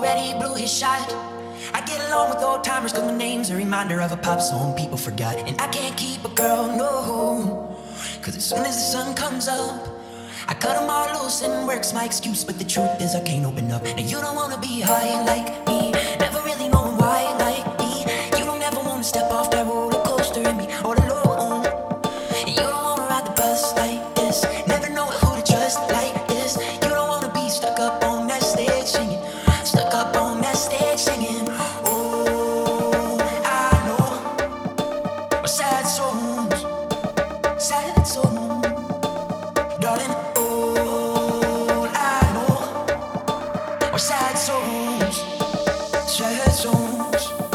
already blew his shot. I get along with old timers cause my name's a reminder of a pop song people forgot. And I can't keep a girl, no, cause as soon as the sun comes up, I cut them all loose and work's my excuse. But the truth is I can't open up. And you don't wanna be high like me, never really knowing why like me. You don't ever wanna step off that roller coaster and be all alone. And you don't wanna ride the bus like this, never know who to trust like this. You don't wanna be stuck up on that stage singing, stuck up on that stage singing. Oh, I know sad songs, sad songs, darling. Oh, I know sad songs, sad songs.